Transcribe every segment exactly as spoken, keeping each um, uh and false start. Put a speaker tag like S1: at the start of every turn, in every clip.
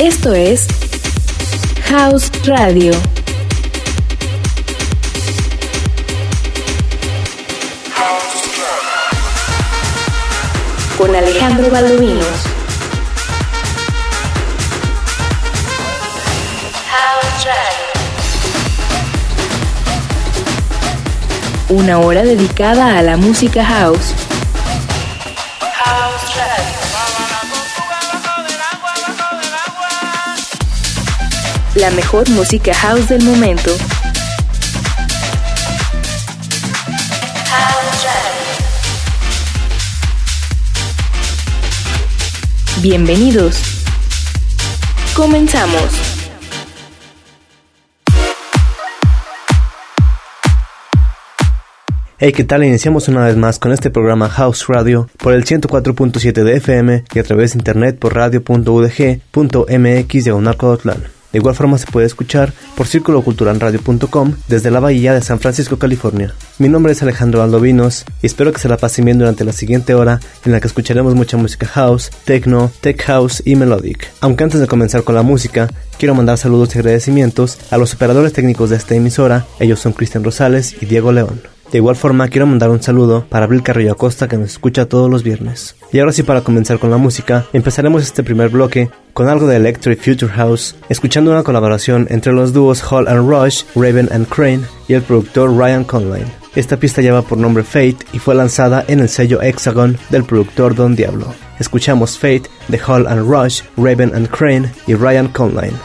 S1: Esto es House Radio. Con Alejandro Valdovinos. House Radio. Una hora dedicada a la música house. House Radio. La mejor música house del momento. House Radio. Bienvenidos. Comenzamos.
S2: Hey, ¿qué tal? Iniciamos una vez más con este programa House Radio por el ciento cuatro punto siete de F M y a través de internet por radio punto u d g punto m x diagonal Codotlán. De igual forma se puede escuchar por círculo cultural radio punto com desde la bahía de San Francisco, California. Mi nombre es Alejandro Valdovinos y espero que se la pasen bien durante la siguiente hora en la que escucharemos mucha música house, techno, tech house y melodic. Aunque antes de comenzar con la música, quiero mandar saludos y agradecimientos a los operadores técnicos de esta emisora. Ellos son Cristian Rosales y Diego León. De igual forma, quiero mandar un saludo para Abril Carrillo Acosta, que nos escucha todos los viernes. Y ahora sí, para comenzar con la música, empezaremos este primer bloque con algo de Electro y Future House, escuchando una colaboración entre los dúos Hall and Rush, Raven and Crane y el productor Ryan Conline. Esta pista lleva por nombre Fate y fue lanzada en el sello Hexagon del productor Don Diablo. Escuchamos Fate de Hall and Rush, Raven and Crane y Ryan Conline.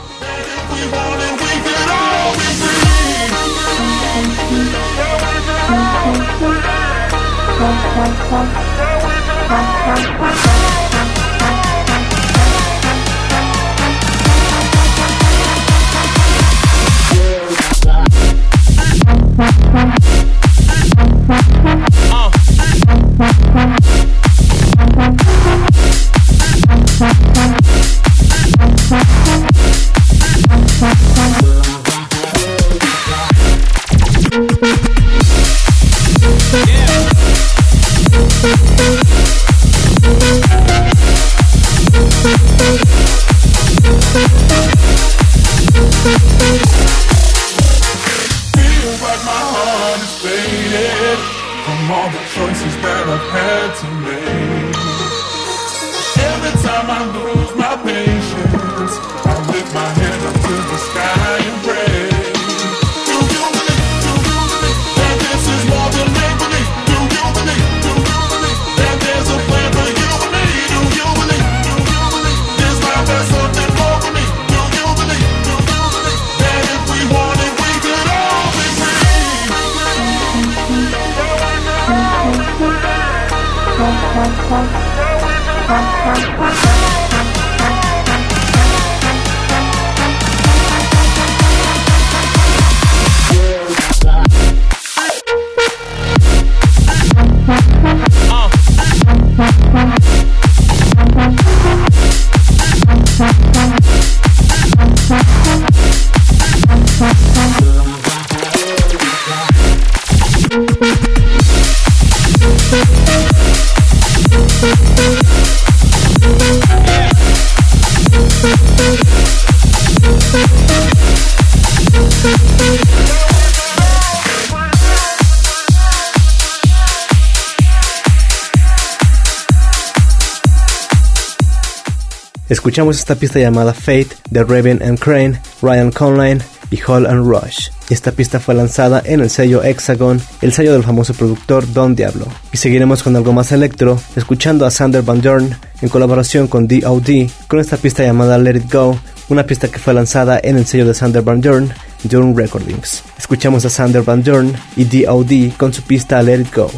S2: Escuchamos esta pista llamada Fate de Raven and Crane, Ryan Conline y Hall and Rush. Esta pista fue lanzada en el sello Hexagon, el sello del famoso productor Don Diablo. Y seguiremos con algo más electro, escuchando a Sander Van Doorn en colaboración con D O D con esta pista llamada Let It Go, una pista que fue lanzada en el sello de Sander Van Doorn, Doorn Recordings. Escuchamos a Sander Van Doorn y D O D con su pista Let It Go.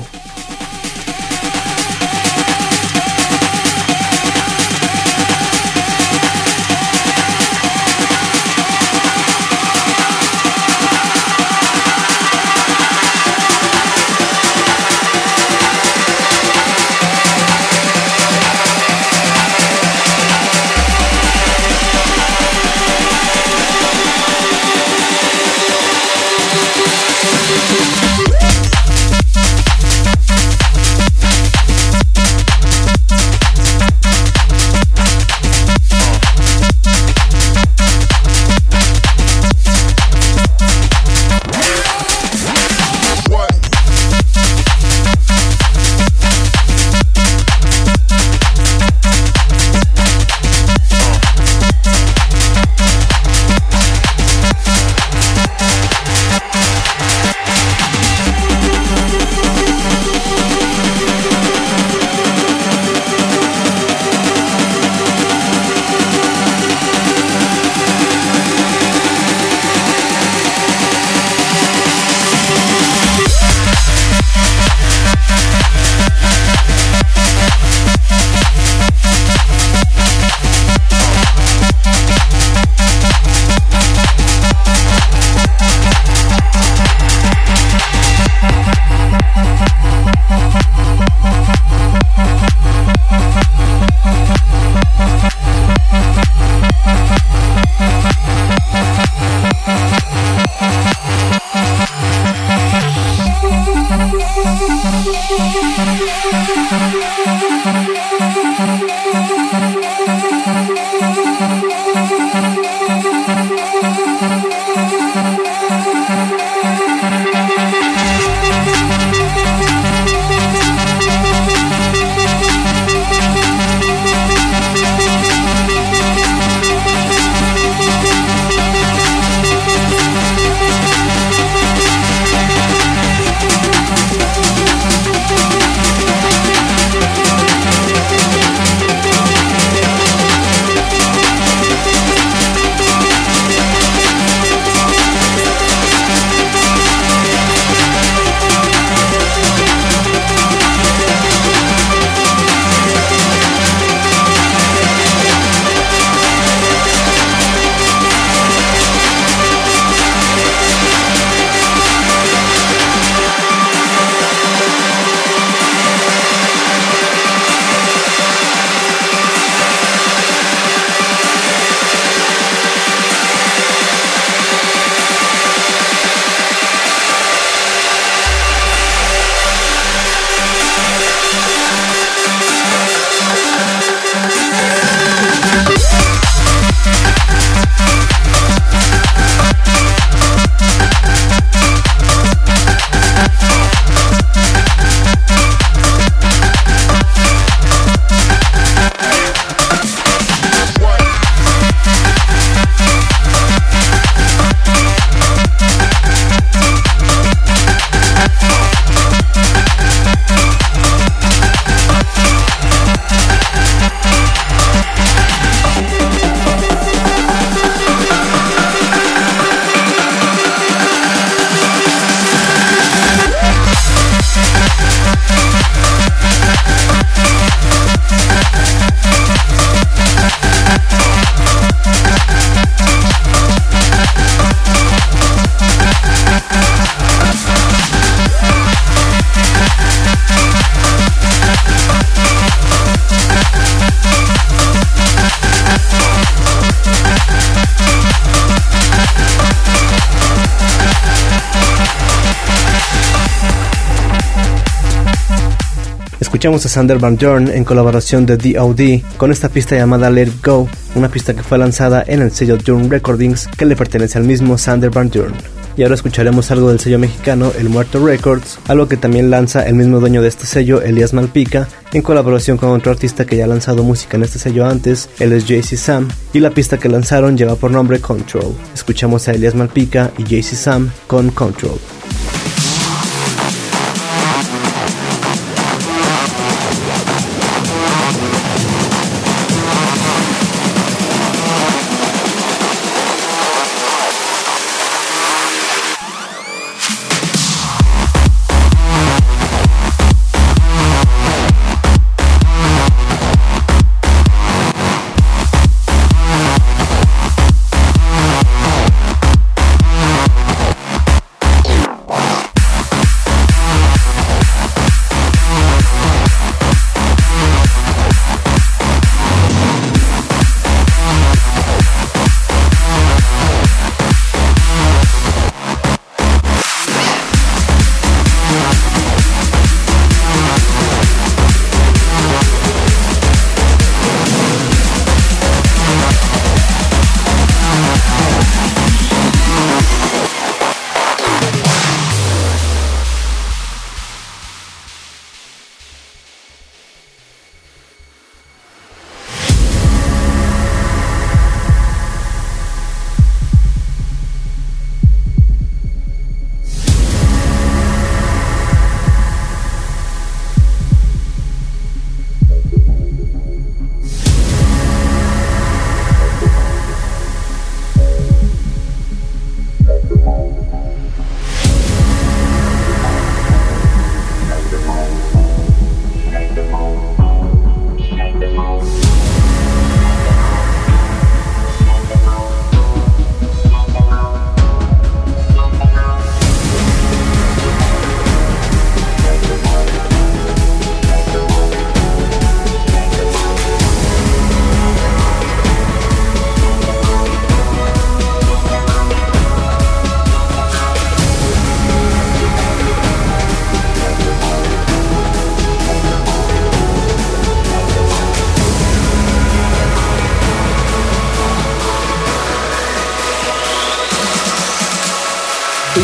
S2: Escuchamos a Sander Van Doorn en colaboración de D O D con esta pista llamada Let It Go, una pista que fue lanzada en el sello Doorn Recordings que le pertenece al mismo Sander Van Doorn. Y ahora escucharemos algo del sello mexicano El Muerto Records, algo que también lanza el mismo dueño de este sello, Elías Malpica, en colaboración con otro artista que ya ha lanzado música en este sello antes, él es J C Sam, y la pista que lanzaron lleva por nombre Control. Escuchamos a Elías Malpica y J C Sam con Control.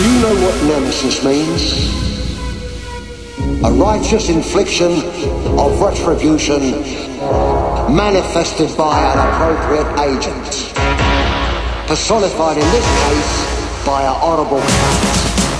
S3: you know what nemesis means? A righteous infliction of retribution manifested by an appropriate agent, personified in this case by a horrible cat.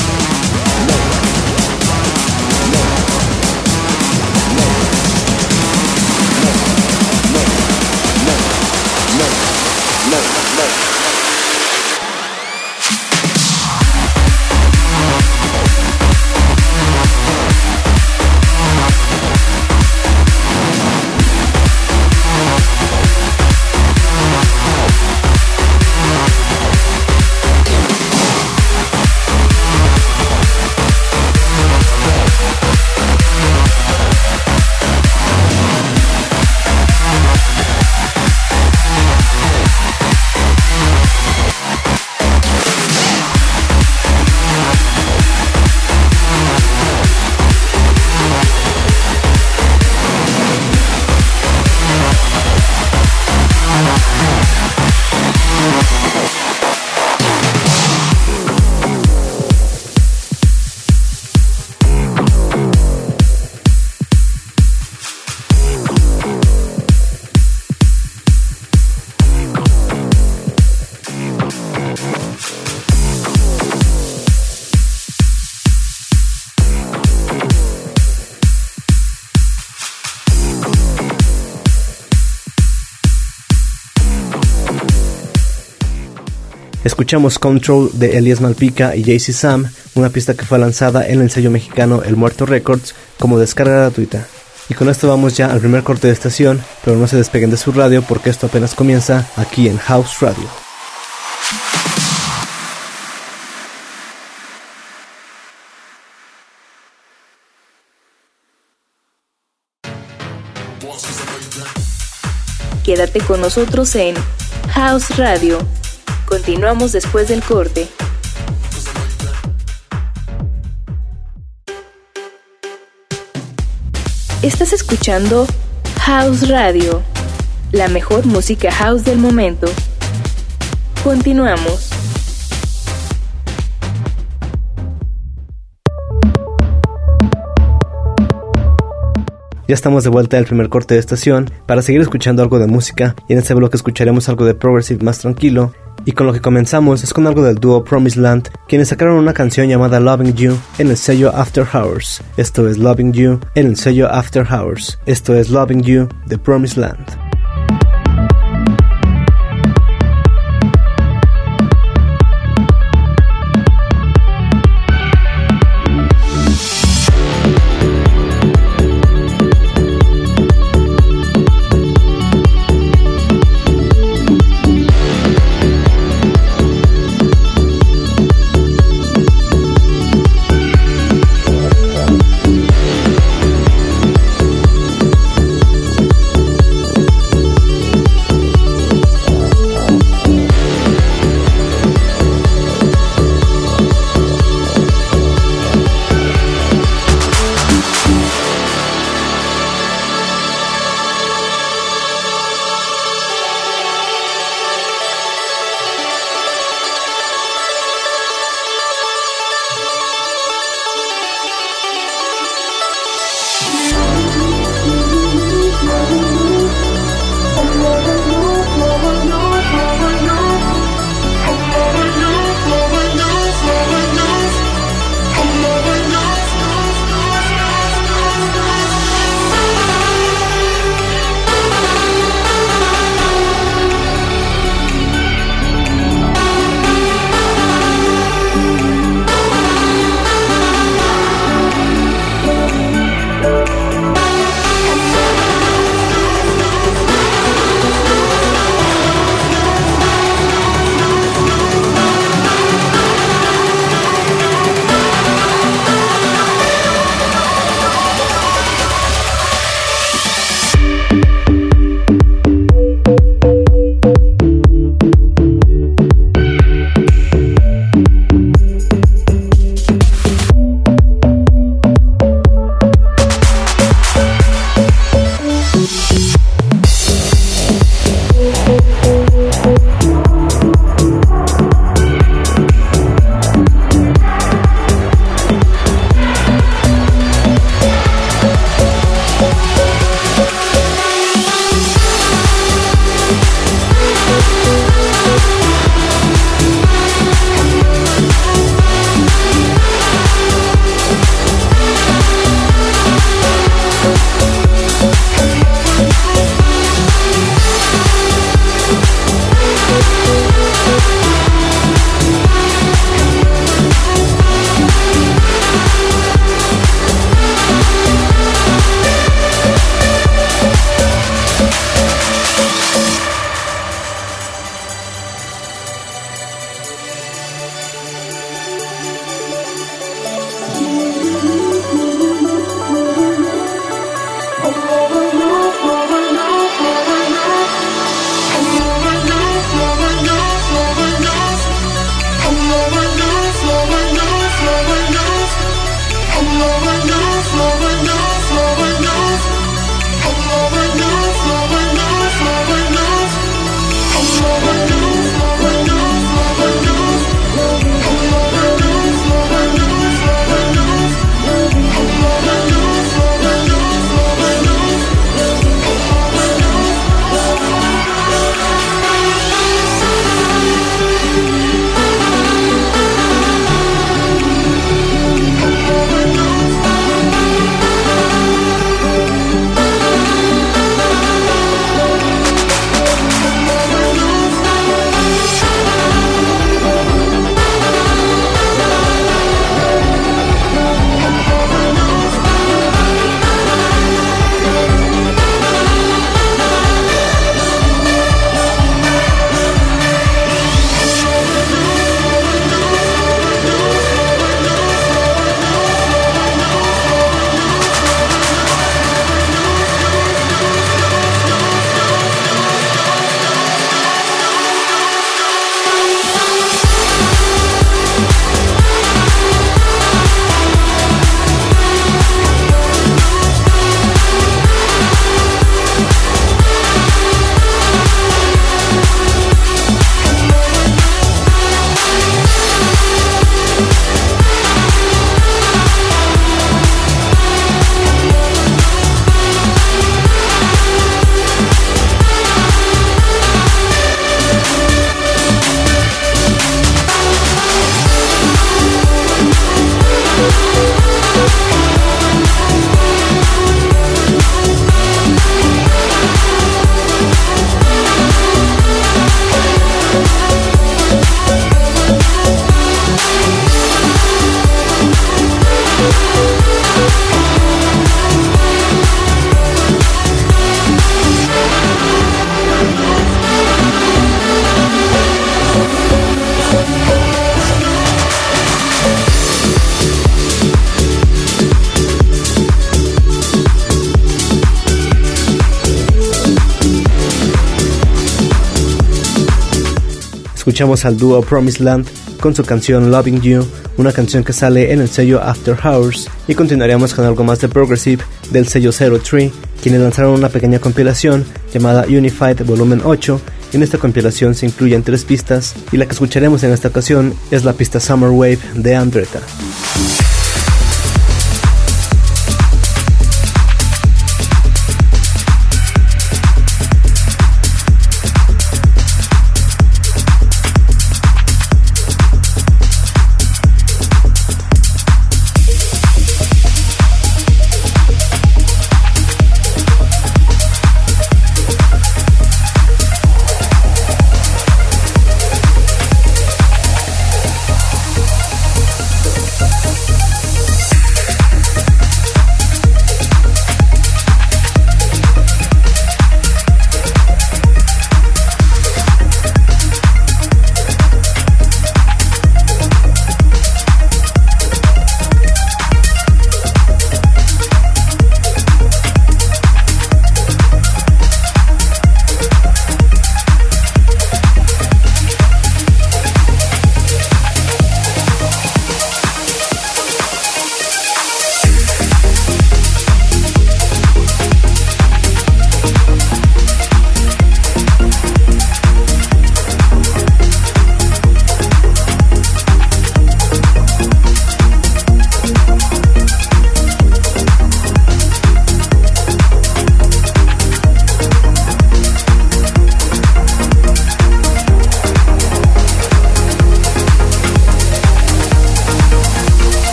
S2: Escuchamos Control de Elías Malpica y Jay-Z Sam, una pista que fue lanzada en el sello mexicano El Muerto Records como descarga gratuita. Y con esto vamos ya al primer corte de estación, pero no se despeguen de su radio porque esto apenas comienza aquí en House Radio.
S1: Quédate con nosotros en House Radio. Continuamos después del corte. Estás escuchando House Radio, la mejor música house del momento. Continuamos.
S2: Ya estamos de vuelta del primer corte de estación para seguir escuchando algo de música, y en este bloque escucharemos algo de progressive más tranquilo. Y con lo que comenzamos es con algo del dúo Promised Land, quienes sacaron una canción llamada Loving You en el sello After Hours. Esto es Loving You en el sello After Hours. Esto es Loving You de Promised Land. Escuchamos al dúo Promised Land con su canción Loving You, una canción que sale en el sello After Hours, y continuaremos con algo más de Progressive del sello Zero Tree, quienes lanzaron una pequeña compilación llamada Unified Volumen ocho. En esta compilación se incluyen tres pistas, y la que escucharemos en esta ocasión es la pista Summer Wave de Andretta.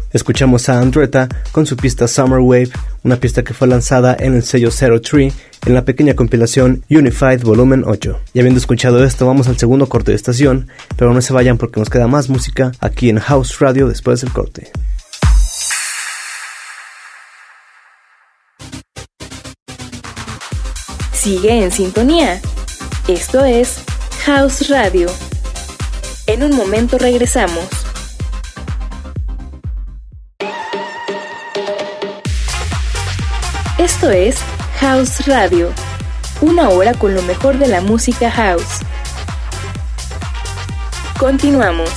S2: Escuchamos a Andretta con su pista Summer Wave, una pista que fue lanzada en el sello Zero Tree en la pequeña compilación Unified Volumen ocho. Y habiendo escuchado esto, vamos al segundo corte de estación, pero no se vayan porque nos queda más música aquí en House Radio después del corte.
S1: Sigue en sintonía. Esto es House Radio. En un momento regresamos. Esto es House Radio, una hora con lo mejor de la música house. Continuamos.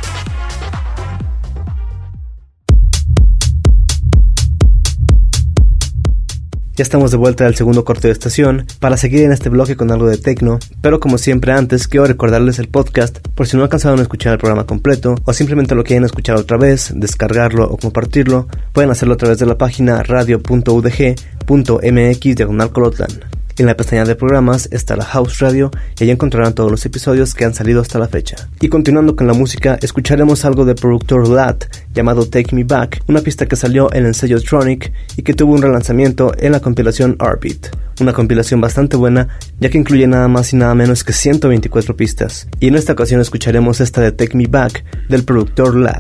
S2: Ya estamos de vuelta al segundo corte de estación para seguir en este bloque con algo de techno, pero como siempre antes quiero recordarles el podcast por si no alcanzaron a escuchar el programa completo o simplemente lo quieren escuchar otra vez, descargarlo o compartirlo, pueden hacerlo a través de la página radio punto u d g punto m x diagonal Colotlán. En la pestaña de programas está la House Radio y allí encontrarán todos los episodios que han salido hasta la fecha. Y continuando con la música, escucharemos algo del productor Lat llamado Take Me Back, una pista que salió en el sello Tronic y que tuvo un relanzamiento en la compilación R-Beat. Una compilación bastante buena ya que incluye nada más y nada menos que ciento veinticuatro pistas. Y en esta ocasión escucharemos esta de Take Me Back del productor Lat.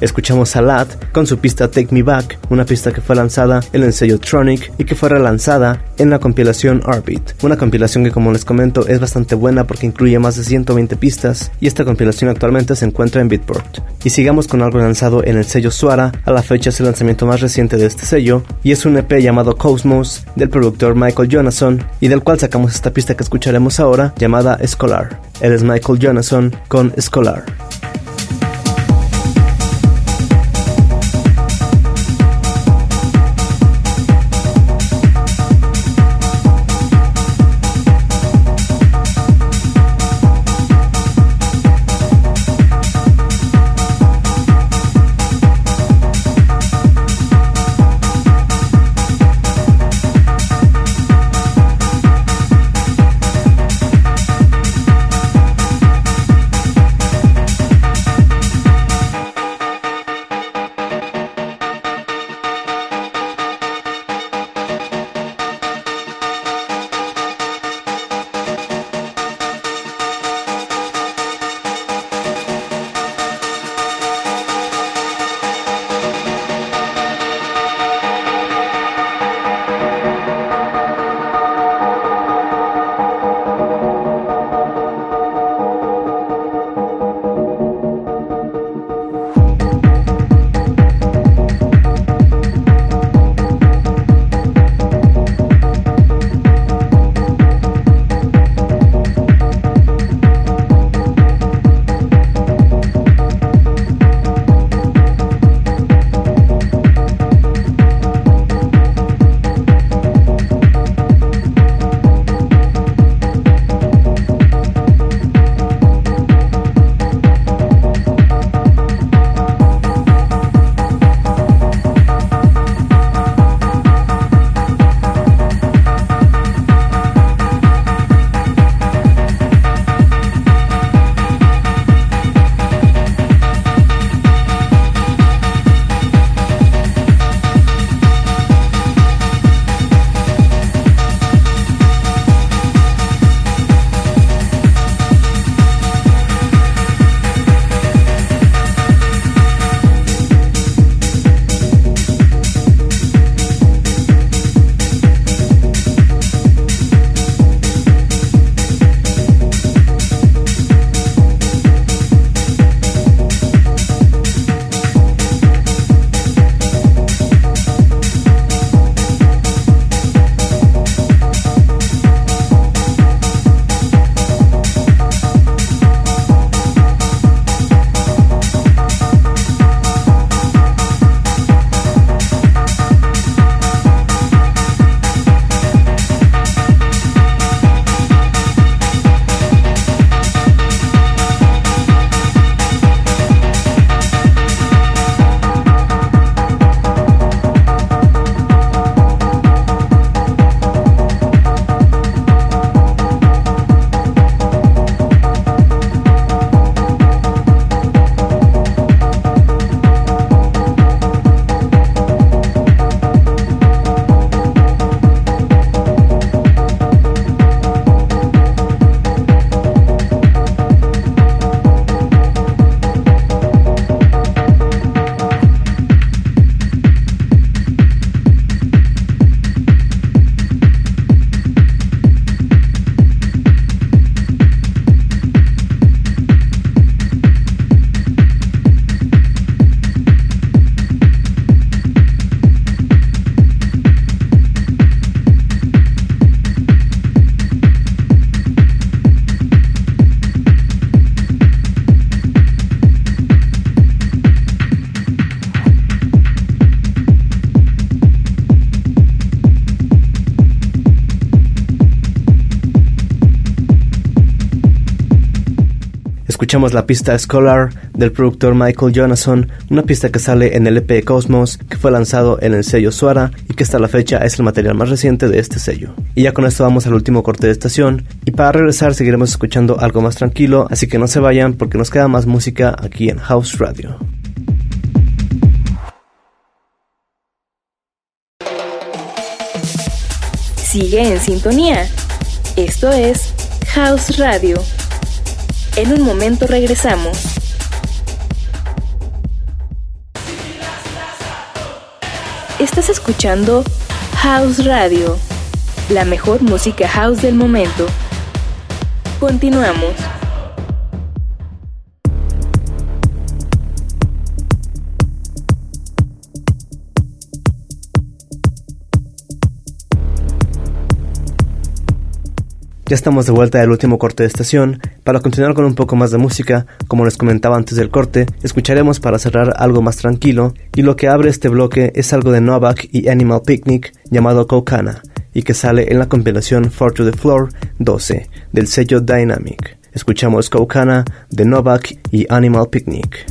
S2: Escuchamos a Lad con su pista Take Me Back, una pista que fue lanzada en el sello Tronic y que fue relanzada en la compilación Orbit, una compilación que, como les comento, es bastante buena porque incluye más de ciento veinte pistas y esta compilación actualmente se encuentra en Beatport. Y sigamos con algo lanzado en el sello Suara. A la fecha es el lanzamiento más reciente de este sello y es un E P llamado Cosmos del productor Michael Jonason y del cual sacamos esta pista que escucharemos ahora llamada Scholar. Él es Michael Jonason con Scholar. Escuchamos la pista Scholar del productor Michael Jonason, una pista que sale en el E P Cosmos, que fue lanzado en el sello Suara y que hasta la fecha es el material más reciente de este sello. Y ya con esto vamos al último corte de estación, y para regresar seguiremos escuchando algo más tranquilo, así que no se vayan porque nos queda más música aquí en House Radio.
S1: Sigue en sintonía. Esto es House Radio. En un momento regresamos. Estás escuchando House Radio, la mejor música house del momento. Continuamos.
S2: Ya estamos de vuelta del último corte de estación. Para continuar con un poco más de música, como les comentaba antes del corte, escucharemos para cerrar algo más tranquilo, y lo que abre este bloque es algo de Novak y Animal Picnic llamado Kokana, y que sale en la compilación Four to the Floor doce del sello Dynamic. Escuchamos Kokana de Novak y Animal Picnic.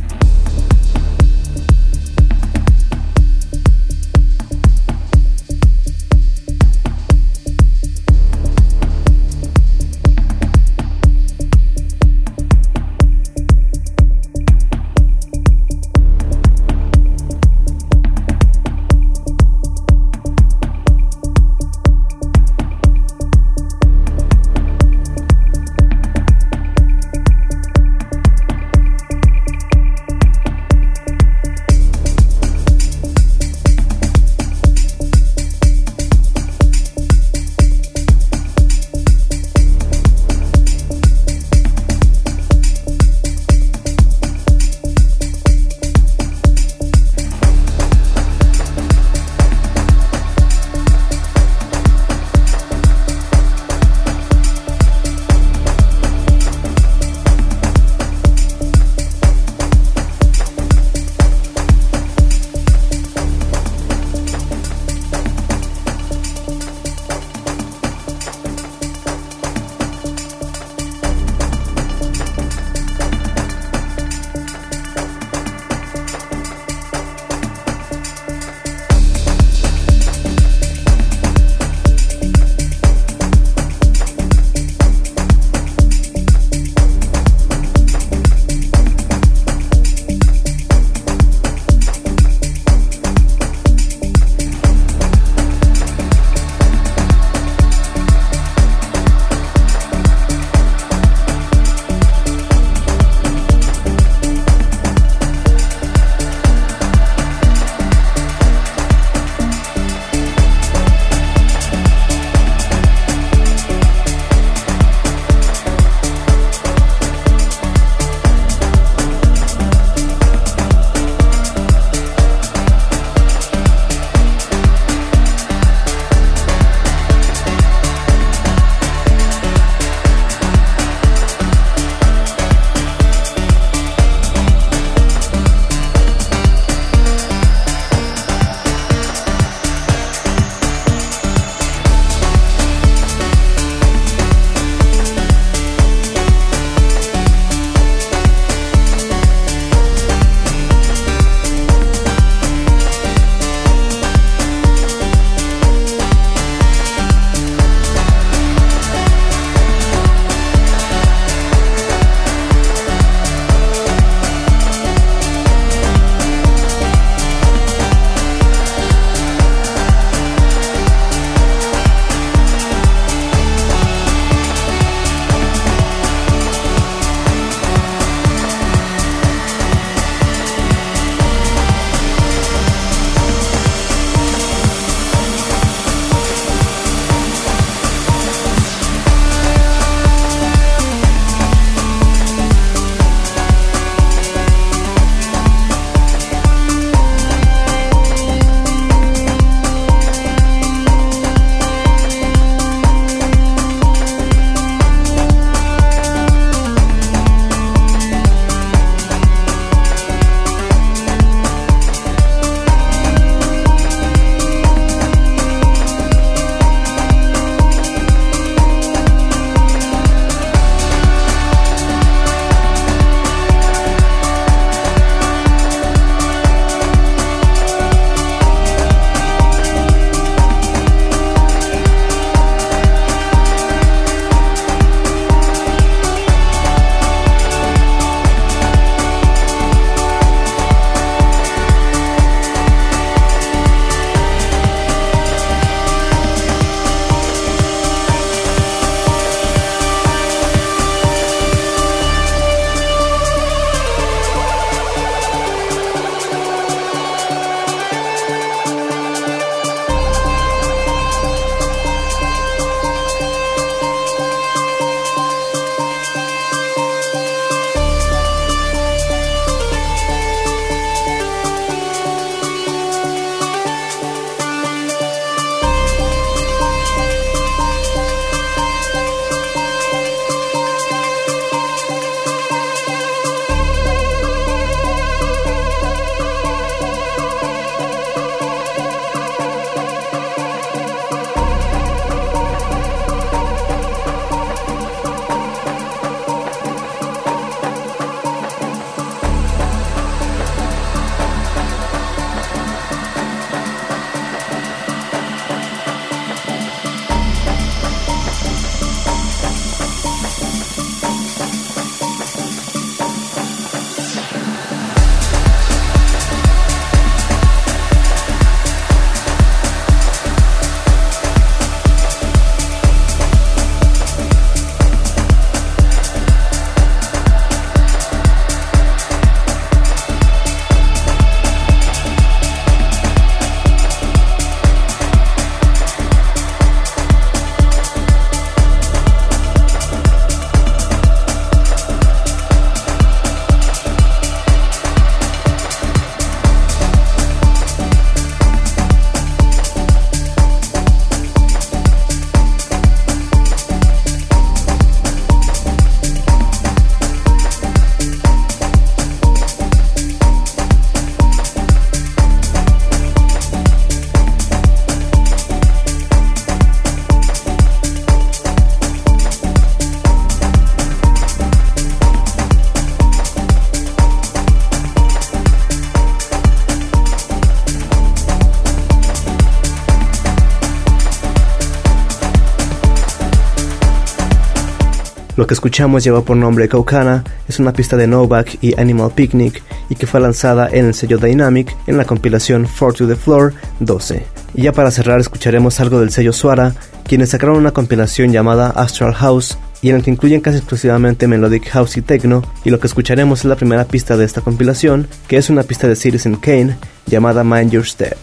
S2: Lo que escuchamos lleva por nombre Kaukauna, es una pista de Novak y Animal Picnic y que fue lanzada en el sello Dynamic en la compilación Four to the Floor doce. Y ya para cerrar escucharemos algo del sello Suara, quienes sacaron una compilación llamada Astral House y en el que incluyen casi exclusivamente Melodic House y Techno, y lo que escucharemos es la primera pista de esta compilación, que es una pista de Citizen Kane llamada Mind Your Step.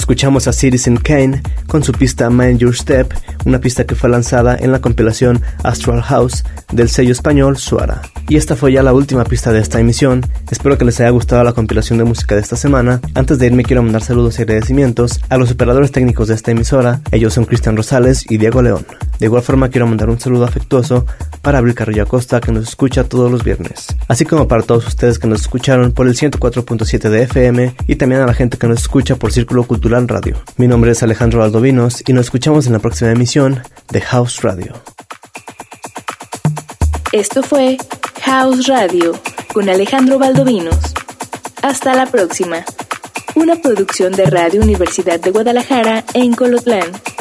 S2: Escuchamos a Citizen Kane con su pista Mind Your Step, una pista que fue lanzada en la compilación Astral House del sello español Suara. Y esta fue ya la última pista de esta emisión. Espero que les haya gustado la compilación de música de esta semana. Antes de irme quiero mandar saludos y agradecimientos a los operadores técnicos de esta emisora. Ellos son Cristian Rosales y Diego León. De igual forma quiero mandar un saludo afectuoso para Abril Carrillo Acosta, que nos escucha todos los viernes, así como para todos ustedes que nos escucharon por el ciento cuatro punto siete de F M y también a la gente que nos escucha por Círculo Cultural Radio. Mi nombre es Alejandro Valdovinos y nos escuchamos en la próxima emisión de House Radio.
S1: Esto fue House Radio con Alejandro Valdovinos. Hasta la próxima. Una producción de Radio Universidad de Guadalajara en Colotlán.